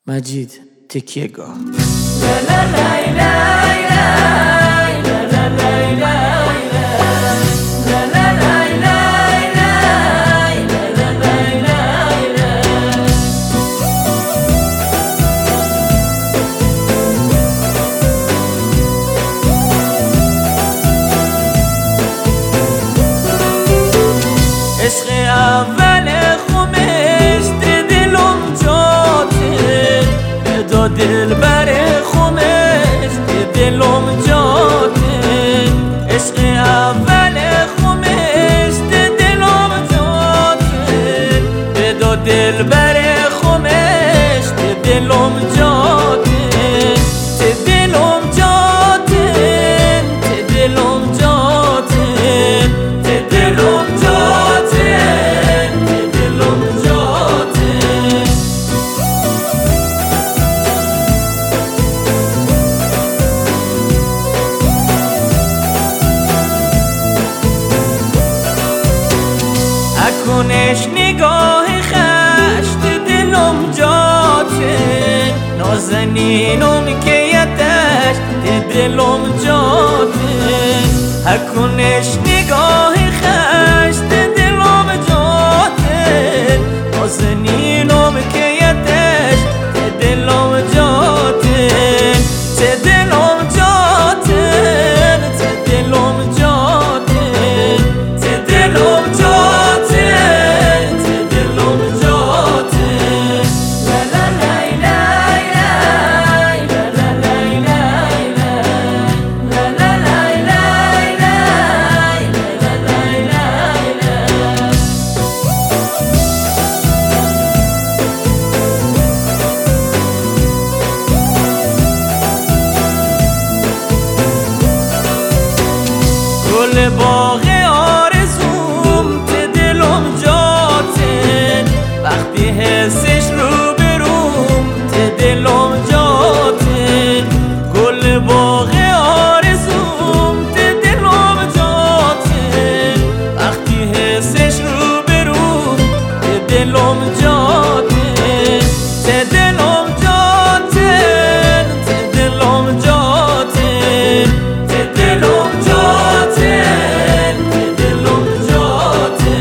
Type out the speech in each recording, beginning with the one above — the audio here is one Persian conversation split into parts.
مجید تکیهگاه. عشق اول خمش دلم جاته، بدا دل بر خمش دلم جاته. عشق اول خمش دلم جاته، بدا دل بر خمش دلم جاته. دلم جاته، دلم جاته، دلم جاته، دلم جاته. اکنش نگاه خشت دلم جاته، نازنینم که یتش دلم جاته. اکنش نگاه خشت دلم جاته، نازنینم که یتش دلم جاته. دلم جاته، دلم جاته، دلم جاته، دلم جاته. لا لا لا لا لا لا لا گل باغ آرزوم دلم جاته، وقتی حسش رو بروم دلم جاته. گل باغ آرزوم دلم جاته، وقتی حسش رو بروم دلم جاته. دلم جاته، دلم جاته، دلم جاته، دلم جاته.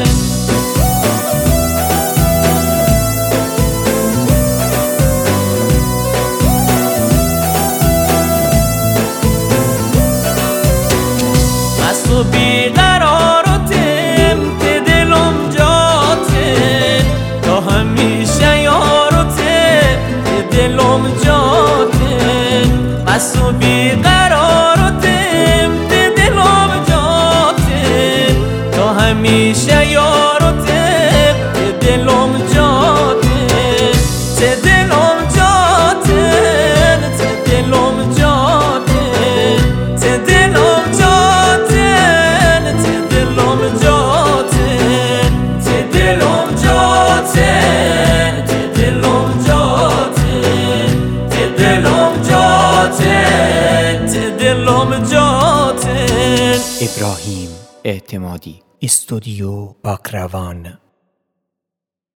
مست و بیقرار و تمت دلم جاته، تا همیشه یار و تمت دلم جاته. مست و بیقرار و تمت دلم جاته، تا همیشه یار و تمت دلم جاته. دلم جاته، دلم جاته، دلم جاته، دلم جاته، دلم جاته، دلم جاته، دلم جاته، دلم جاته. ابراهیم اعتمادی، استودیو باکروان.